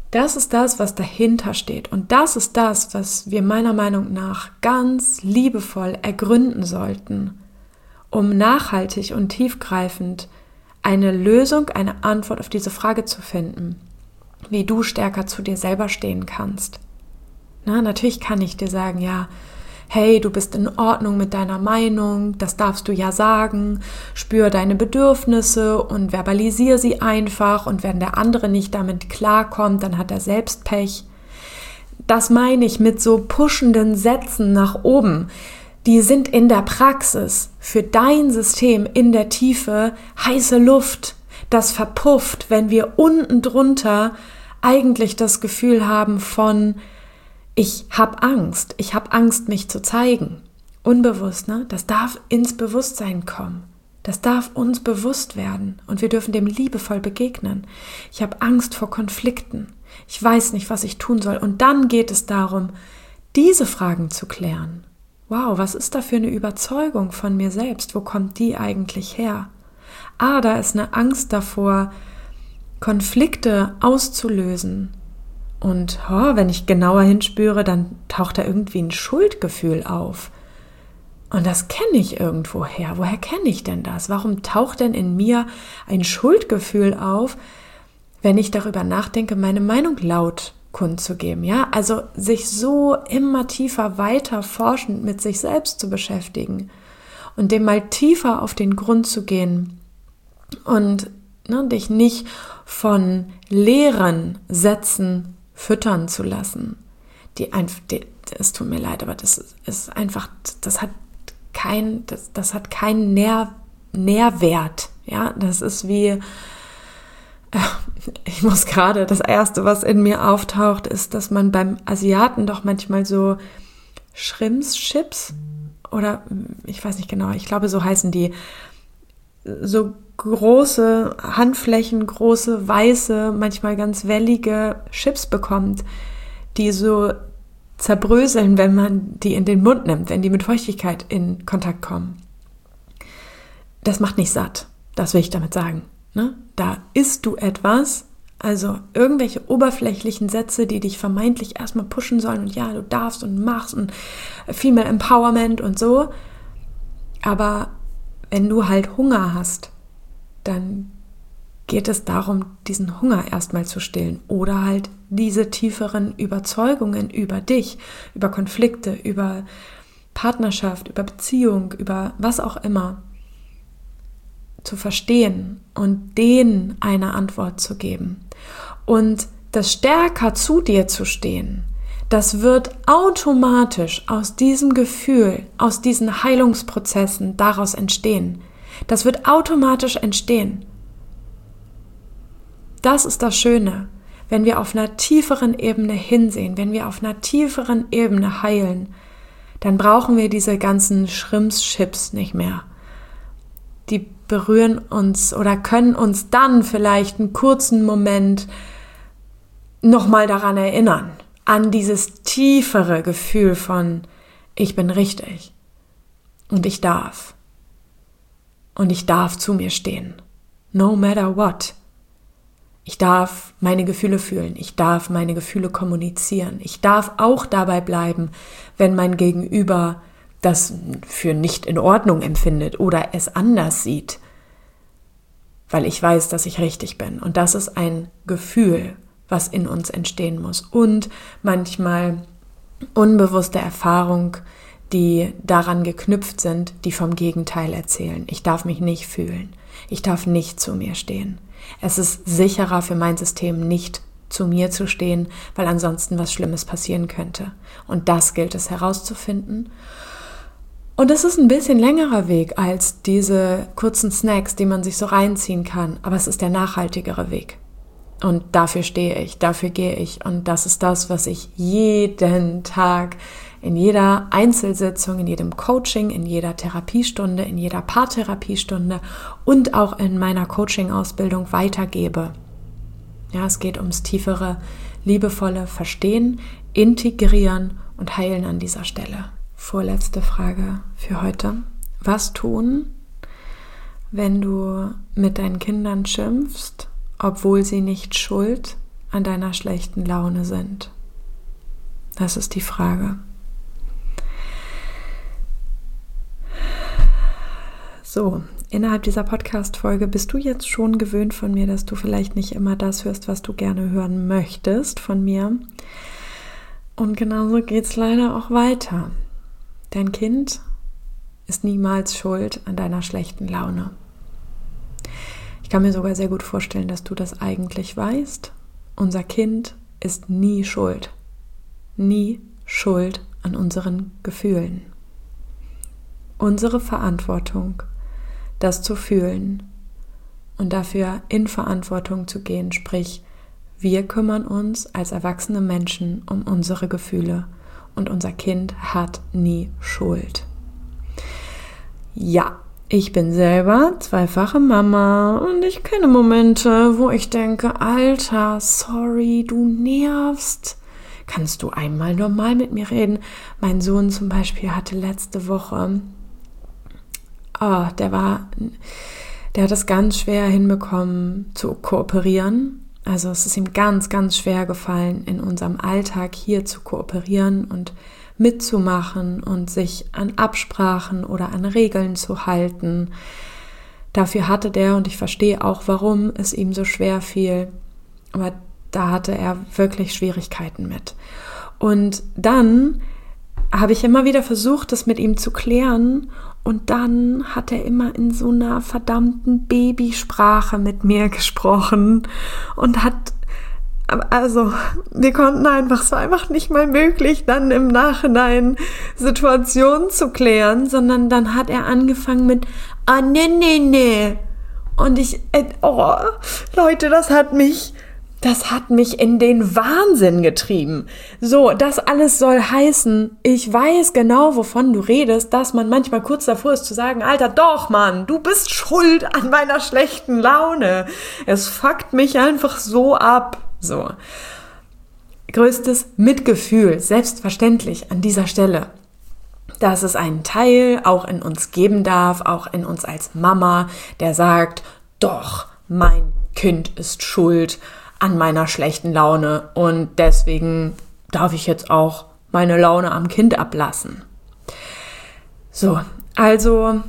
S1: Das ist das, was dahinter steht. Und das ist das, was wir meiner Meinung nach ganz liebevoll ergründen sollten, um nachhaltig und tiefgreifend eine Lösung, eine Antwort auf diese Frage zu finden, wie du stärker zu dir selber stehen kannst. Na, natürlich kann ich dir sagen, ja, hey, du bist in Ordnung mit deiner Meinung, das darfst du ja sagen, spür deine Bedürfnisse und verbalisiere sie einfach, und wenn der andere nicht damit klarkommt, dann hat er selbst Pech. Das meine ich mit so pushenden Sätzen nach oben. Die sind in der Praxis für dein System in der Tiefe heiße Luft. Das verpufft, wenn wir unten drunter eigentlich das Gefühl haben von ich habe Angst, mich zu zeigen. Unbewusst, ne? Das darf ins Bewusstsein kommen. Das darf uns bewusst werden und wir dürfen dem liebevoll begegnen. Ich habe Angst vor Konflikten. Ich weiß nicht, was ich tun soll. Und dann geht es darum, diese Fragen zu klären. Wow, was ist da für eine Überzeugung von mir selbst? Wo kommt die eigentlich her? Da ist eine Angst davor, Konflikte auszulösen. Und wenn ich genauer hinspüre, dann taucht da irgendwie ein Schuldgefühl auf. Und das kenne ich irgendwo her. Woher kenne ich denn das? Warum taucht denn in mir ein Schuldgefühl auf, wenn ich darüber nachdenke, meine Meinung laut kundzugeben? Ja, also sich so immer tiefer weiter forschend mit sich selbst zu beschäftigen und dem mal tiefer auf den Grund zu gehen und dich nicht von leeren Sätzen füttern zu lassen. Es tut mir leid, aber das ist einfach, das hat keinen Nährwert. Ja, das ist wie, ich muss gerade, das Erste, was in mir auftaucht, ist, dass man beim Asiaten doch manchmal so Shrimps-Chips oder ich weiß nicht genau, ich glaube, so heißen die, so große Handflächen, große, weiße, manchmal ganz wellige Chips bekommt, die so zerbröseln, wenn man die in den Mund nimmt, wenn die mit Feuchtigkeit in Kontakt kommen. Das macht nicht satt, das will ich damit sagen. Ne? Da isst du etwas, also irgendwelche oberflächlichen Sätze, die dich vermeintlich erstmal pushen sollen und ja, du darfst und machst und Female Empowerment und so, aber wenn du halt Hunger hast, dann geht es darum, diesen Hunger erstmal zu stillen oder halt diese tieferen Überzeugungen über dich, über Konflikte, über Partnerschaft, über Beziehung, über was auch immer zu verstehen und denen eine Antwort zu geben. Und das stärker zu dir zu stehen, das wird automatisch aus diesem Gefühl, aus diesen Heilungsprozessen daraus entstehen. Das wird automatisch entstehen. Das ist das Schöne, wenn wir auf einer tieferen Ebene hinsehen, wenn wir auf einer tieferen Ebene heilen, dann brauchen wir diese ganzen Shrimps-Chips nicht mehr. Die berühren uns oder können uns dann vielleicht einen kurzen Moment nochmal daran erinnern, an dieses tiefere Gefühl von ich bin richtig und ich darf. Und ich darf zu mir stehen. No matter what. Ich darf meine Gefühle fühlen. Ich darf meine Gefühle kommunizieren. Ich darf auch dabei bleiben, wenn mein Gegenüber das für nicht in Ordnung empfindet oder es anders sieht. Weil ich weiß, dass ich richtig bin. Und das ist ein Gefühl, was in uns entstehen muss. Und manchmal unbewusste Erfahrung, die daran geknüpft sind, die vom Gegenteil erzählen. Ich darf mich nicht fühlen. Ich darf nicht zu mir stehen. Es ist sicherer für mein System, nicht zu mir zu stehen, weil ansonsten was Schlimmes passieren könnte. Und das gilt es herauszufinden. Und es ist ein bisschen längerer Weg als diese kurzen Snacks, die man sich so reinziehen kann. Aber es ist der nachhaltigere Weg. Und dafür stehe ich, dafür gehe ich. Und das ist das, was ich jeden Tag in jeder Einzelsitzung, in jedem Coaching, in jeder Therapiestunde, in jeder Paartherapiestunde und auch in meiner Coaching-Ausbildung weitergebe. Ja, es geht ums tiefere, liebevolle Verstehen, Integrieren und Heilen an dieser Stelle. Vorletzte Frage für heute. Was tun, wenn du mit deinen Kindern schimpfst, obwohl sie nicht schuld an deiner schlechten Laune sind? Das ist die Frage. So, innerhalb dieser Podcast-Folge bist du jetzt schon gewöhnt von mir, dass du vielleicht nicht immer das hörst, was du gerne hören möchtest von mir. Und genauso geht es leider auch weiter. Dein Kind ist niemals schuld an deiner schlechten Laune. Ich kann mir sogar sehr gut vorstellen, dass du das eigentlich weißt. Unser Kind ist nie schuld. Nie schuld an unseren Gefühlen. Unsere Verantwortung, das zu fühlen und dafür in Verantwortung zu gehen, sprich, wir kümmern uns als erwachsene Menschen um unsere Gefühle und unser Kind hat nie Schuld. Ja, ich bin selber zweifache Mama und ich kenne Momente, wo ich denke, Alter, sorry, du nervst. Kannst du einmal normal mit mir reden? Mein Sohn zum Beispiel hatte letzte Woche, der hat es ganz schwer hinbekommen zu kooperieren. Also es ist ihm ganz, ganz schwer gefallen, in unserem Alltag hier zu kooperieren und mitzumachen und sich an Absprachen oder an Regeln zu halten. Dafür hatte der, und ich verstehe auch, warum es ihm so schwer fiel, aber da hatte er wirklich Schwierigkeiten mit. Und dann habe ich immer wieder versucht, das mit ihm zu klären, und dann hat er immer in so einer verdammten Babysprache mit mir gesprochen und wir konnten einfach, es war einfach nicht mal möglich, dann im Nachhinein Situationen zu klären, sondern dann hat er angefangen mit, nee. Und Leute, das hat mich in den Wahnsinn getrieben. So, das alles soll heißen, ich weiß genau, wovon du redest, dass man manchmal kurz davor ist zu sagen, Alter, doch Mann, du bist schuld an meiner schlechten Laune. Es fuckt mich einfach so ab. So. Größtes Mitgefühl, selbstverständlich an dieser Stelle. Dass es einen Teil auch in uns geben darf, auch in uns als Mama, der sagt, doch, mein Kind ist schuld an meiner schlechten Laune und deswegen darf ich jetzt auch meine Laune am Kind ablassen. So, also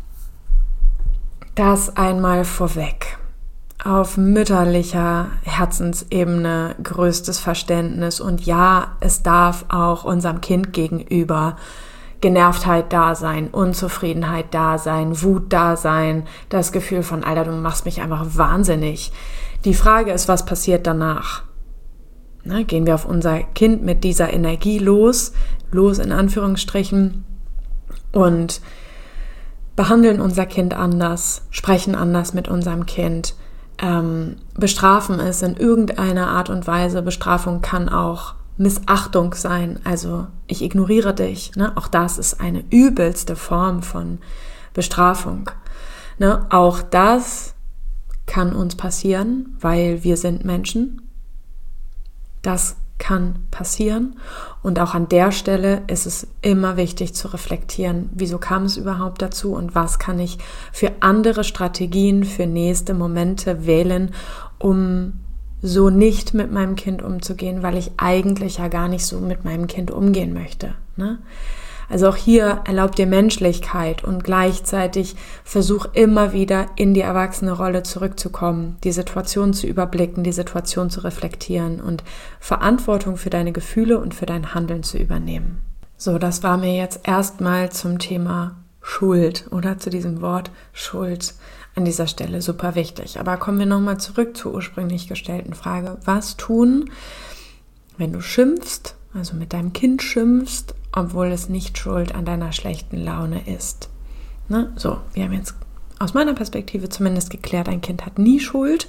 S1: das einmal vorweg. Auf mütterlicher Herzensebene größtes Verständnis und ja, es darf auch unserem Kind gegenüber Genervtheit da sein, Unzufriedenheit da sein, Wut da sein, das Gefühl von, Alter, du machst mich einfach wahnsinnig. Die Frage ist, was passiert danach? Gehen wir auf unser Kind mit dieser Energie los in Anführungsstrichen, und behandeln unser Kind anders, sprechen anders mit unserem Kind, bestrafen es in irgendeiner Art und Weise. Bestrafung kann auch Missachtung sein, also ich ignoriere dich. Auch das ist eine übelste Form von Bestrafung. Auch das kann uns passieren, weil wir sind Menschen. Das kann passieren. Und auch an der Stelle ist es immer wichtig zu reflektieren, wieso kam es überhaupt dazu und was kann ich für andere Strategien, für nächste Momente wählen, um so nicht mit meinem Kind umzugehen, weil ich eigentlich ja gar nicht so mit meinem Kind umgehen möchte. Also auch hier erlaubt dir Menschlichkeit und gleichzeitig versuch immer wieder in die erwachsene Rolle zurückzukommen, die Situation zu überblicken, die Situation zu reflektieren und Verantwortung für deine Gefühle und für dein Handeln zu übernehmen. So, das war mir jetzt erstmal zum Thema Schuld oder zu diesem Wort Schuld an dieser Stelle super wichtig. Aber kommen wir nochmal zurück zur ursprünglich gestellten Frage. Was tun, wenn du schimpfst, also mit deinem Kind schimpfst, obwohl es nicht schuld an deiner schlechten Laune ist? So, wir haben jetzt aus meiner Perspektive zumindest geklärt, ein Kind hat nie Schuld.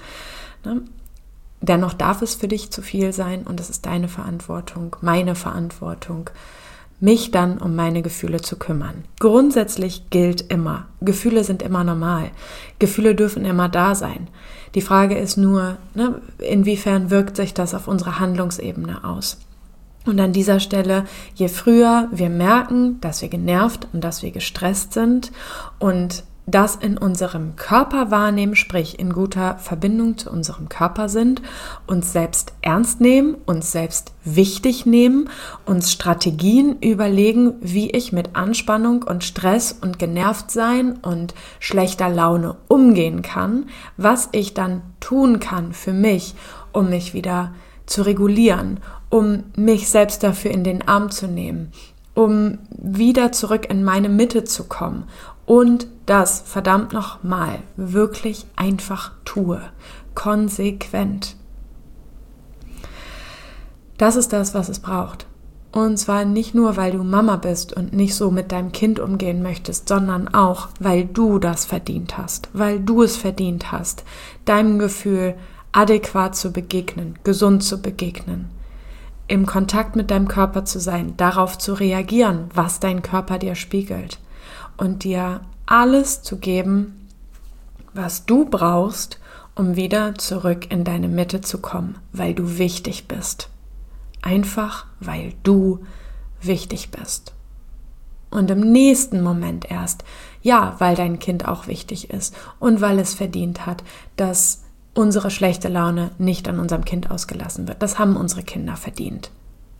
S1: Dennoch darf es für dich zu viel sein und es ist deine Verantwortung, meine Verantwortung, mich dann um meine Gefühle zu kümmern. Grundsätzlich gilt immer, Gefühle sind immer normal. Gefühle dürfen immer da sein. Die Frage ist nur, inwiefern wirkt sich das auf unsere Handlungsebene aus? Und an dieser Stelle, je früher wir merken, dass wir genervt und dass wir gestresst sind und das in unserem Körper wahrnehmen, sprich in guter Verbindung zu unserem Körper sind, uns selbst ernst nehmen, uns selbst wichtig nehmen, uns Strategien überlegen, wie ich mit Anspannung und Stress und genervt sein und schlechter Laune umgehen kann, was ich dann tun kann für mich, um mich wieder zu regulieren, um mich selbst dafür in den Arm zu nehmen, um wieder zurück in meine Mitte zu kommen und das verdammt nochmal wirklich einfach tue, konsequent. Das ist das, was es braucht. Und zwar nicht nur, weil du Mama bist und nicht so mit deinem Kind umgehen möchtest, sondern auch, weil du das verdient hast, weil du es verdient hast, deinem Gefühl adäquat zu begegnen, gesund zu begegnen, im Kontakt mit deinem Körper zu sein, darauf zu reagieren, was dein Körper dir spiegelt und dir alles zu geben, was du brauchst, um wieder zurück in deine Mitte zu kommen, weil du wichtig bist. Einfach, weil du wichtig bist. Und im nächsten Moment erst, ja, weil dein Kind auch wichtig ist und weil es verdient hat, dass unsere schlechte Laune nicht an unserem Kind ausgelassen wird. Das haben unsere Kinder verdient.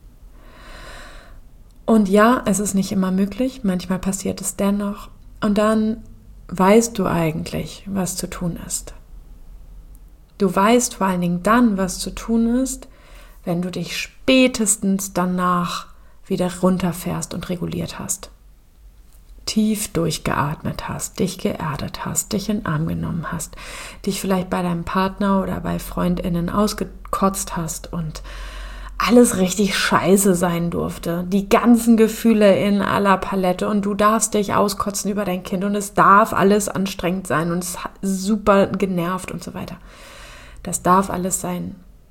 S1: Und ja, es ist nicht immer möglich, manchmal passiert es dennoch. Und dann weißt du eigentlich, was zu tun ist. Du weißt vor allen Dingen dann, was zu tun ist, wenn du dich spätestens danach wieder runterfährst und reguliert hast. Tief durchgeatmet hast, dich geerdet hast, dich in den Arm genommen hast, dich vielleicht bei deinem Partner oder bei FreundInnen ausgekotzt hast und alles richtig scheiße sein durfte. Die ganzen Gefühle in aller Palette und du darfst dich auskotzen über dein Kind und es darf alles anstrengend sein und es ist super genervt und so weiter. Das darf alles sein.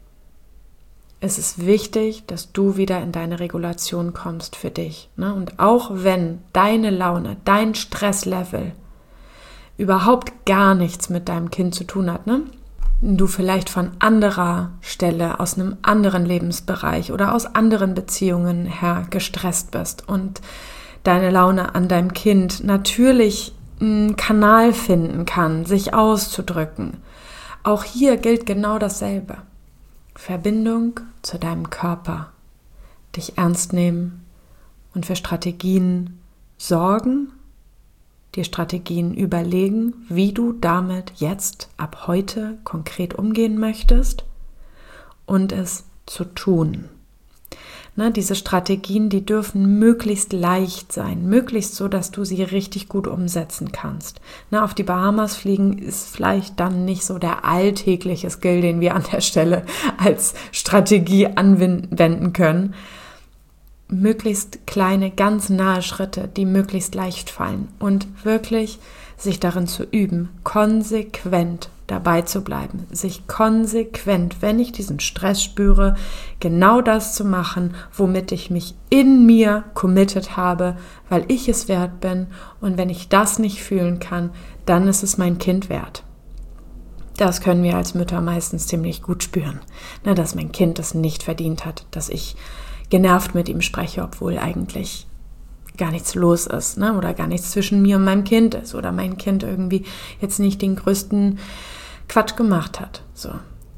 S1: Es ist wichtig, dass du wieder in deine Regulation kommst für dich. Ne? Und auch wenn deine Laune, dein Stresslevel überhaupt gar nichts mit deinem Kind zu tun hat, ne? Du vielleicht von anderer Stelle, aus einem anderen Lebensbereich oder aus anderen Beziehungen her gestresst bist und deine Laune an deinem Kind natürlich einen Kanal finden kann, sich auszudrücken. Auch hier gilt genau dasselbe. Verbindung zu deinem Körper, dich ernst nehmen und für Strategien sorgen, dir Strategien überlegen, wie du damit jetzt ab heute konkret umgehen möchtest und es zu tun. Diese Strategien, die dürfen möglichst leicht sein, möglichst so, dass du sie richtig gut umsetzen kannst. Auf die Bahamas fliegen ist vielleicht dann nicht so der alltägliche Skill, den wir an der Stelle als Strategie anwenden können. Möglichst kleine, ganz nahe Schritte, die möglichst leicht fallen und wirklich sich darin zu üben, konsequent dabei zu bleiben, sich konsequent, wenn ich diesen Stress spüre, genau das zu machen, womit ich mich in mir committed habe, weil ich es wert bin und wenn ich das nicht fühlen kann, dann ist es mein Kind wert. Das können wir als Mütter meistens ziemlich gut spüren, dass mein Kind es nicht verdient hat, dass ich genervt mit ihm spreche, obwohl eigentlich gar nichts los ist, oder gar nichts zwischen mir und meinem Kind ist oder mein Kind irgendwie jetzt nicht den größten Quatsch gemacht hat. So.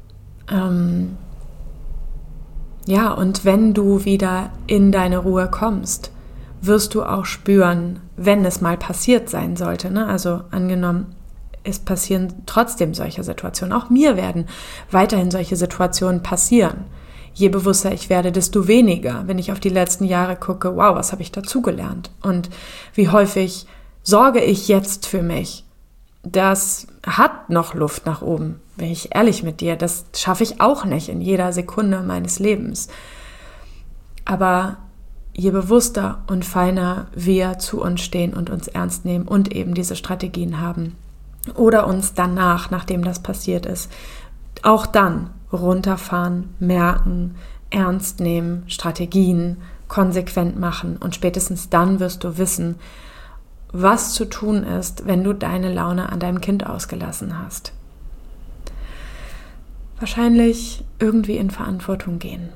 S1: Ja, und wenn du wieder in deine Ruhe kommst, wirst du auch spüren, wenn es mal passiert sein sollte, also angenommen, es passieren trotzdem solche Situationen. Auch mir werden weiterhin solche Situationen passieren. Je bewusster ich werde, desto weniger. Wenn ich auf die letzten Jahre gucke, wow, was habe ich dazugelernt? Und wie häufig sorge ich jetzt für mich? Das hat noch Luft nach oben, bin ich ehrlich mit dir. Das schaffe ich auch nicht in jeder Sekunde meines Lebens. Aber je bewusster und feiner wir zu uns stehen und uns ernst nehmen und eben diese Strategien haben oder uns danach, nachdem das passiert ist, auch dann runterfahren, merken, ernst nehmen, Strategien konsequent machen und spätestens dann wirst du wissen, was zu tun ist, wenn du deine Laune an deinem Kind ausgelassen hast. Wahrscheinlich irgendwie in Verantwortung gehen.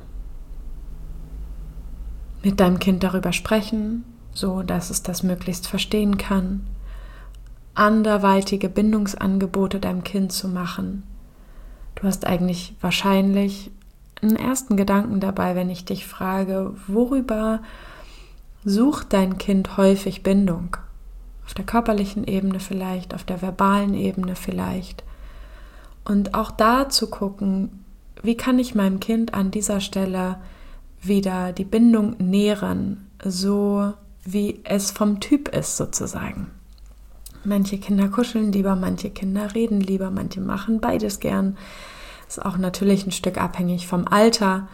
S1: Mit deinem Kind darüber sprechen, so dass es das möglichst verstehen kann. anderweitige Bindungsangebote deinem Kind zu machen. Du hast eigentlich wahrscheinlich einen ersten Gedanken dabei, wenn ich dich frage, worüber sucht dein Kind häufig Bindung? Auf der körperlichen Ebene vielleicht, auf der verbalen Ebene vielleicht. Und auch da zu gucken, wie kann ich meinem Kind an dieser Stelle wieder die Bindung nähren, so wie es vom Typ ist sozusagen. Manche Kinder kuscheln lieber, manche Kinder reden lieber, manche machen beides gern. Ist auch natürlich ein Stück abhängig vom Alter.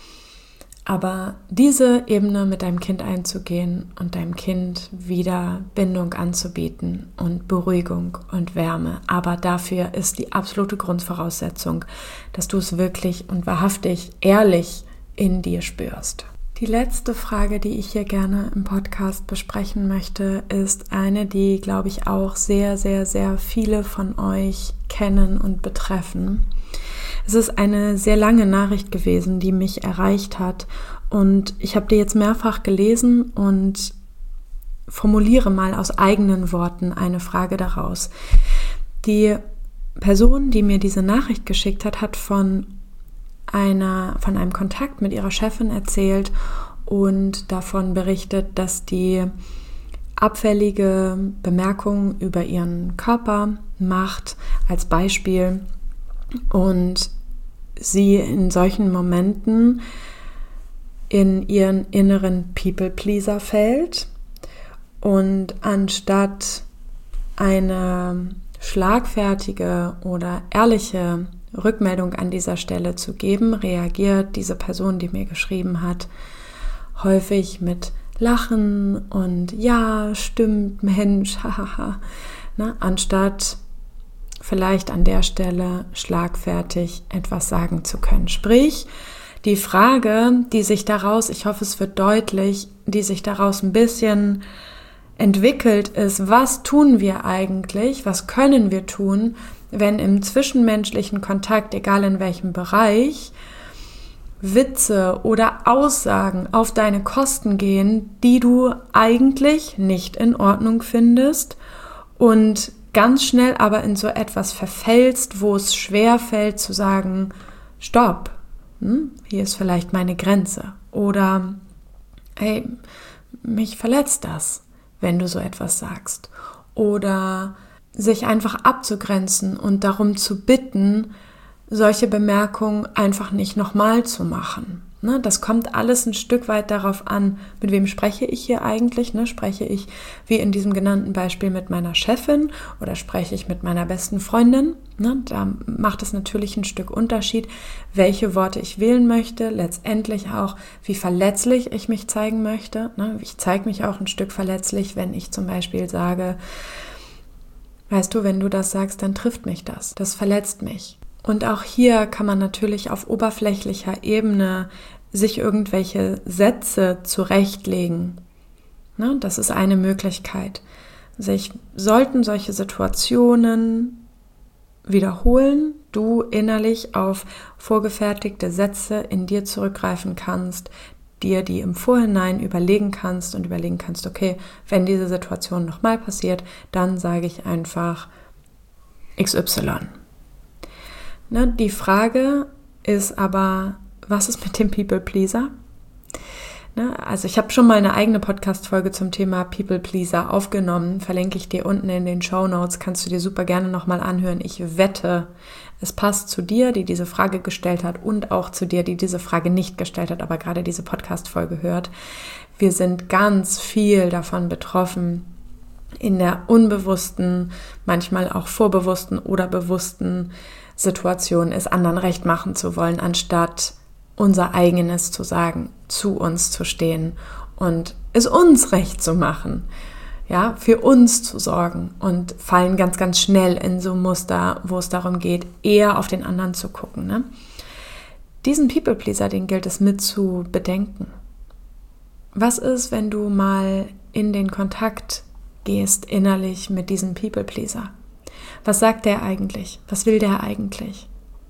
S1: Aber diese Ebene mit deinem Kind einzugehen und deinem Kind wieder Bindung anzubieten und Beruhigung und Wärme. Aber dafür ist die absolute Grundvoraussetzung, dass du es wirklich und wahrhaftig ehrlich in dir spürst. Die letzte Frage, die ich hier gerne im Podcast besprechen möchte, ist eine, die, glaube ich, auch sehr, sehr, sehr viele von euch kennen und betreffen. Es ist eine sehr lange Nachricht gewesen, die mich erreicht hat, und ich habe die jetzt mehrfach gelesen und formuliere mal aus eigenen Worten eine Frage daraus. Die Person, die mir diese Nachricht geschickt hat, hat von einem Kontakt mit ihrer Chefin erzählt und davon berichtet, dass die abfällige Bemerkungen über ihren Körper macht als Beispiel und sie in solchen Momenten in ihren inneren People-Pleaser fällt und anstatt eine schlagfertige oder ehrliche Rückmeldung an dieser Stelle zu geben, reagiert diese Person, die mir geschrieben hat, häufig mit Lachen und ja, stimmt, Mensch, hahaha, anstatt vielleicht an der Stelle schlagfertig etwas sagen zu können. Sprich, die Frage, die sich daraus, ich hoffe, es wird deutlich, die sich daraus ein bisschen entwickelt, ist, was tun wir eigentlich, was können wir tun, wenn im zwischenmenschlichen Kontakt, egal in welchem Bereich, Witze oder Aussagen auf deine Kosten gehen, die du eigentlich nicht in Ordnung findest und ganz schnell aber in so etwas verfällst, wo es schwer fällt zu sagen, stopp, hier ist vielleicht meine Grenze. Oder, hey, mich verletzt das, wenn du so etwas sagst. Oder sich einfach abzugrenzen und darum zu bitten, solche Bemerkungen einfach nicht nochmal zu machen. Das kommt alles ein Stück weit darauf an, mit wem spreche ich hier eigentlich. Spreche ich, wie in diesem genannten Beispiel, mit meiner Chefin oder spreche ich mit meiner besten Freundin? Da macht es natürlich ein Stück Unterschied, welche Worte ich wählen möchte. Letztendlich auch, wie verletzlich ich mich zeigen möchte. Ich zeige mich auch ein Stück verletzlich, wenn ich zum Beispiel sage, weißt du, wenn du das sagst, dann trifft mich das. Das verletzt mich. Und auch hier kann man natürlich auf oberflächlicher Ebene sich irgendwelche Sätze zurechtlegen. Das ist eine Möglichkeit. Sollten solche Situationen wiederholen, du innerlich auf vorgefertigte Sätze in dir zurückgreifen kannst, dir die im Vorhinein überlegen kannst und überlegen kannst, okay, wenn diese Situation nochmal passiert, dann sage ich einfach XY. Die Frage ist aber, was ist mit dem People-Pleaser? Also ich habe schon mal eine eigene Podcast-Folge zum Thema People-Pleaser aufgenommen, verlinke ich dir unten in den Shownotes, kannst du dir super gerne nochmal anhören. Ich wette, es passt zu dir, die diese Frage gestellt hat, und auch zu dir, die diese Frage nicht gestellt hat, aber gerade diese Podcast-Folge hört. Wir sind ganz viel davon betroffen, in der unbewussten, manchmal auch vorbewussten oder bewussten Situation es anderen recht machen zu wollen, anstatt unser eigenes zu sagen, zu uns zu stehen und es uns recht zu machen, ja, für uns zu sorgen, und fallen ganz, ganz schnell in so Muster, wo es darum geht, eher auf den anderen zu gucken. Diesen People-Pleaser, den gilt es mit zu bedenken. Was ist, wenn du mal in den Kontakt gehst innerlich mit diesem People-Pleaser? Was sagt der eigentlich? Was will der eigentlich?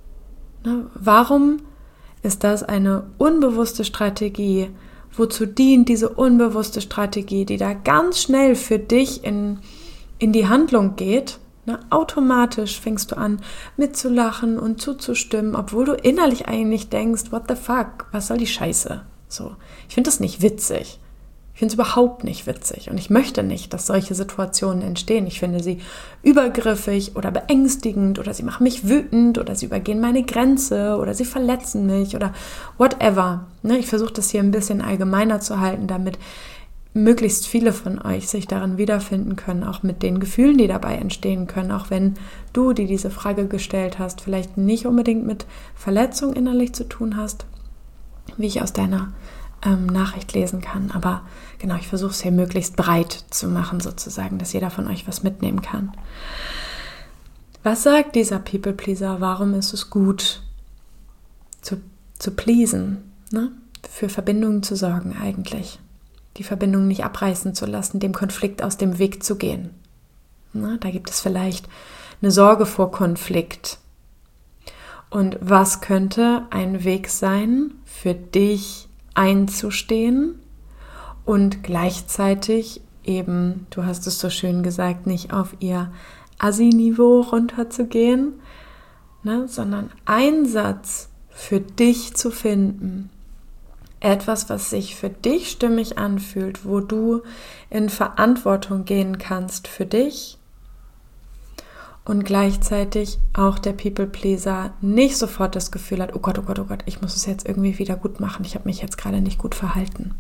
S1: Warum ist das eine unbewusste Strategie? Wozu dient diese unbewusste Strategie, die da ganz schnell für dich in in die Handlung geht, automatisch fängst du an mitzulachen und zuzustimmen, obwohl du innerlich eigentlich denkst, what the fuck, was soll die Scheiße? So, ich finde das nicht witzig. Ich finde es überhaupt nicht witzig und ich möchte nicht, dass solche Situationen entstehen. Ich finde sie übergriffig oder beängstigend oder sie machen mich wütend oder sie übergehen meine Grenze oder sie verletzen mich oder whatever. Ich versuche das hier ein bisschen allgemeiner zu halten, damit möglichst viele von euch sich darin wiederfinden können, auch mit den Gefühlen, die dabei entstehen können, auch wenn du, die diese Frage gestellt hast, vielleicht nicht unbedingt mit Verletzung innerlich zu tun hast, wie ich aus deiner Nachricht lesen kann. Aber genau, ich versuche es hier möglichst breit zu machen, sozusagen, dass jeder von euch was mitnehmen kann. Was sagt dieser People-Pleaser? Warum ist es gut, zu pleasen, für Verbindungen zu sorgen eigentlich? Die Verbindung nicht abreißen zu lassen, dem Konflikt aus dem Weg zu gehen. Da gibt es vielleicht eine Sorge vor Konflikt. Und was könnte ein Weg sein, für dich einzustehen und gleichzeitig eben, du hast es so schön gesagt, nicht auf ihr Assi-Niveau runterzugehen, sondern einen Satz für dich zu finden. Etwas, was sich für dich stimmig anfühlt, wo du in Verantwortung gehen kannst für dich und gleichzeitig auch der People-Pleaser nicht sofort das Gefühl hat, oh Gott, ich muss es jetzt irgendwie wieder gut machen, ich habe mich jetzt gerade nicht gut verhalten.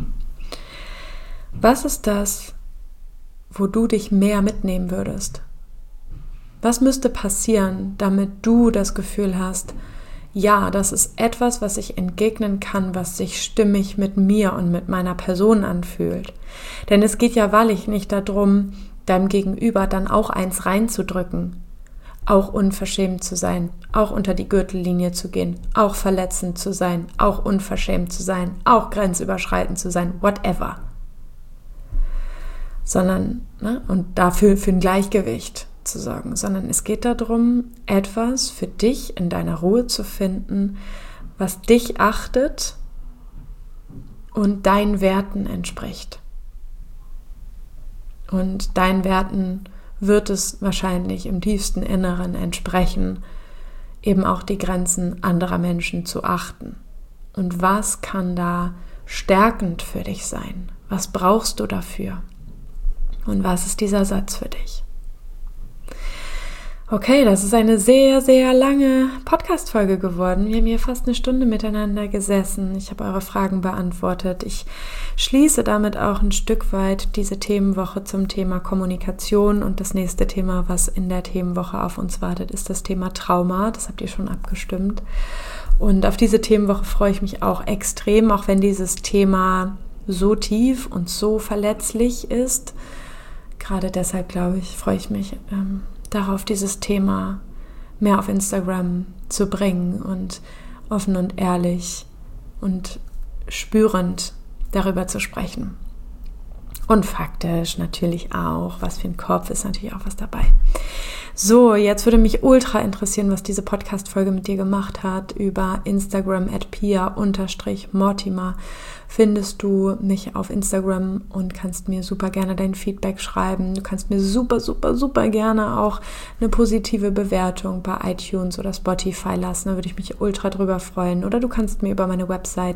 S1: Was ist das, wo du dich mehr mitnehmen würdest? Was müsste passieren, damit du das Gefühl hast, ja, das ist etwas, was ich entgegnen kann, was sich stimmig mit mir und mit meiner Person anfühlt. Denn es geht ja wahrlich nicht darum, deinem Gegenüber dann auch eins reinzudrücken, auch unverschämt zu sein, auch unter die Gürtellinie zu gehen, auch verletzend zu sein, auch unverschämt zu sein, auch grenzüberschreitend zu sein, whatever. Sondern, und dafür für ein Gleichgewicht zu sorgen, sondern es geht darum, etwas für dich in deiner Ruhe zu finden, was dich achtet und deinen Werten entspricht. Und deinen Werten wird es wahrscheinlich im tiefsten Inneren entsprechen, eben auch die Grenzen anderer Menschen zu achten. Und was kann da stärkend für dich sein? Was brauchst du dafür? Und was ist dieser Satz für dich? Okay, das ist eine sehr, sehr lange Podcast-Folge geworden. Wir haben hier fast eine Stunde miteinander gesessen. Ich habe eure Fragen beantwortet. Ich schließe damit auch ein Stück weit diese Themenwoche zum Thema Kommunikation. Und das nächste Thema, was in der Themenwoche auf uns wartet, ist das Thema Trauma. Das habt ihr schon abgestimmt. Und auf diese Themenwoche freue ich mich auch extrem, auch wenn dieses Thema so tief und so verletzlich ist. Gerade deshalb, glaube ich, freue ich mich darauf, dieses Thema mehr auf Instagram zu bringen und offen und ehrlich und spürend darüber zu sprechen. Und faktisch natürlich auch, was für ein Kopf ist natürlich auch was dabei. So, jetzt würde mich ultra interessieren, was diese Podcast-Folge mit dir gemacht hat. Über Instagram @pia_mortimer findest du mich auf Instagram und kannst mir super gerne dein Feedback schreiben. Du kannst mir super, super, super gerne auch eine positive Bewertung bei iTunes oder Spotify lassen. Da würde ich mich ultra drüber freuen. Oder du kannst mir über meine Website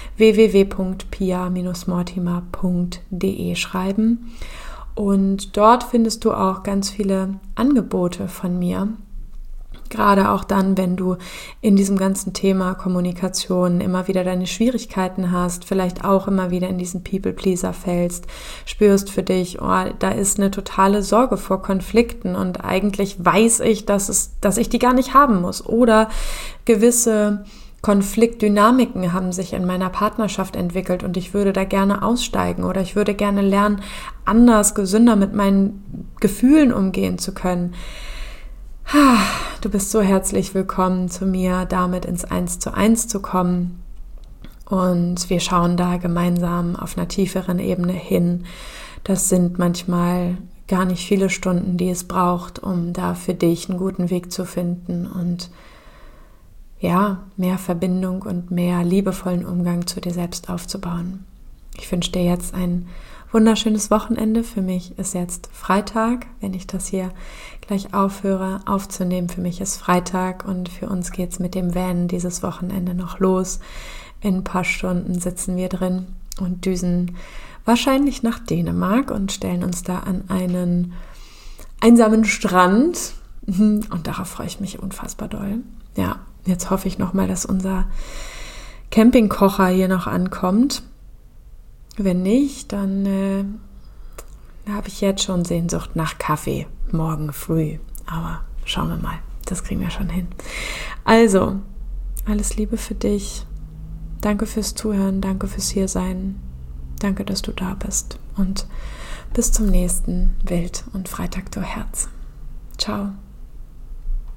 S1: www.pia-mortimer.de schreiben. Und dort findest du auch ganz viele Angebote von mir. Gerade auch dann, wenn du in diesem ganzen Thema Kommunikation immer wieder deine Schwierigkeiten hast, vielleicht auch immer wieder in diesen People-Pleaser fällst, spürst für dich, da ist eine totale Sorge vor Konflikten und eigentlich weiß ich, dass ich die gar nicht haben muss. Oder gewisse Konfliktdynamiken haben sich in meiner Partnerschaft entwickelt und ich würde da gerne aussteigen oder ich würde gerne lernen, anders, gesünder mit meinen Gefühlen umgehen zu können. Du bist so herzlich willkommen zu mir, damit ins 1:1 zu kommen. Und wir schauen da gemeinsam auf einer tieferen Ebene hin. Das sind manchmal gar nicht viele Stunden, die es braucht, um da für dich einen guten Weg zu finden und ja, mehr Verbindung und mehr liebevollen Umgang zu dir selbst aufzubauen. Ich wünsche dir jetzt einen wunderschönes Wochenende. Für mich ist jetzt Freitag, wenn ich das hier gleich aufhöre aufzunehmen. Für mich ist Freitag und für uns geht es mit dem Van dieses Wochenende noch los. In ein paar Stunden sitzen wir drin und düsen wahrscheinlich nach Dänemark und stellen uns da an einen einsamen Strand. Und darauf freue ich mich unfassbar doll. Ja, jetzt hoffe ich nochmal, dass unser Campingkocher hier noch ankommt. Wenn nicht, dann habe ich jetzt schon Sehnsucht nach Kaffee morgen früh. Aber schauen wir mal, das kriegen wir schon hin. Also, alles Liebe für dich. Danke fürs Zuhören, danke fürs Hiersein. Danke, dass du da bist. Und bis zum nächsten Wild und Freitag, du Herz. Ciao.